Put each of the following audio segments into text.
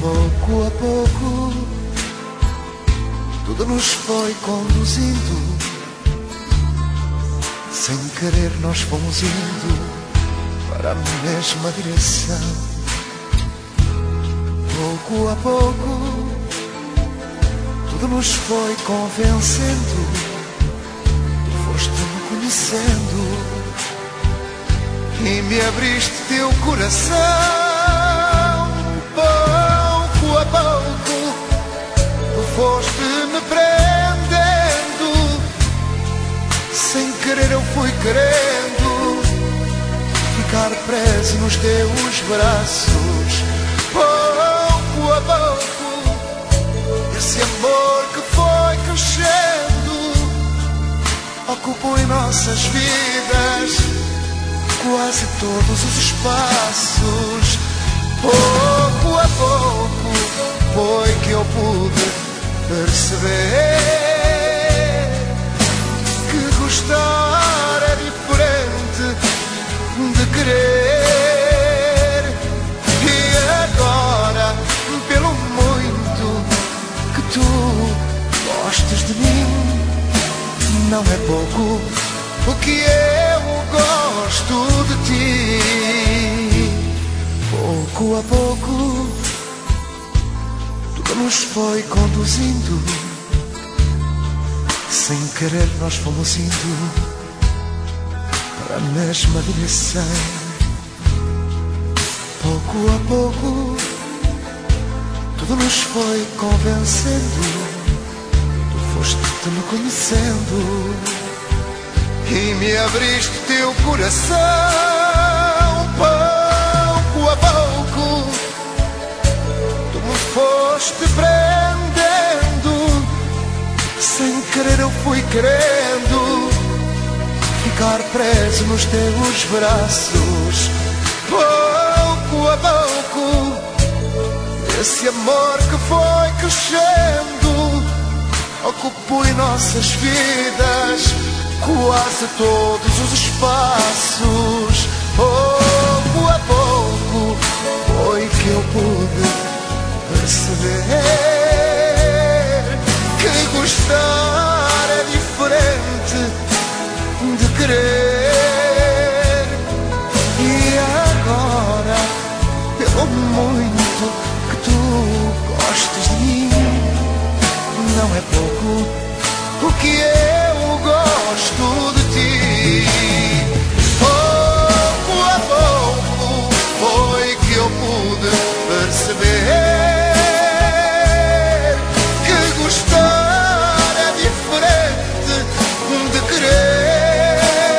Pouco a pouco, tudo nos foi conduzindo. Sem querer nós fomos indo para a mesma direção. Pouco a pouco, tudo nos foi convencendo. Tu foste me conhecendo e me abriste teu coração. Pouco a pouco, tu foste me prendendo. Sem querer eu fui querendo ficar preso nos teus braços. Pouco a pouco, esse amor que foi crescendo ocupou em nossas vidas quase todos os espaços. Pouco a pouco foi que eu pude perceber que gostar é diferente de querer. E agora, pelo muito que tu gostes de mim, não é pouco o que eu gosto de ti. Pouco a pouco, tudo nos foi conduzindo. Sem querer nós fomos indo para a mesma direção. Pouco a pouco, tudo nos foi convencendo. Tu foste me conhecendo e me abriste teu coração. Pouco a pouco, tu me foste prendendo. Sem querer eu fui querendo ficar preso nos teus braços. Pouco a pouco, esse amor que foi crescendo ocupou em nossas vidas quase todos os espaços. Pouco a pouco foi que eu pude perceber que gostar é diferente de querer. E agora, pelo muito que tu gostes de mim, não é pouco o que eu gosto de ti. Pouco a pouco foi que eu pude perceber que gostar é diferente de querer.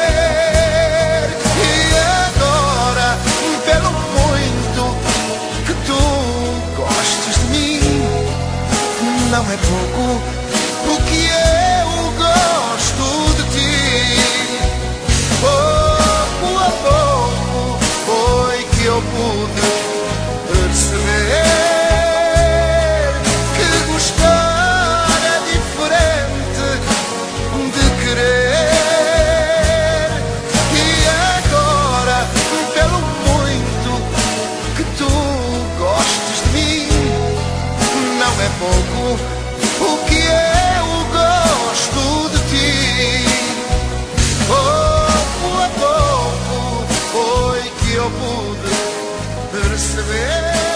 E agora, pelo muito que tu gostes de mim, não é pouco o que eu gosto de ti. Pouco a pouco foi que eu pude perceber que gostar é diferente de querer. E agora, pelo muito que tu gostes de mim, não é pouco o que eu gosto de ti. Pouco a pouco foi que eu pude perceber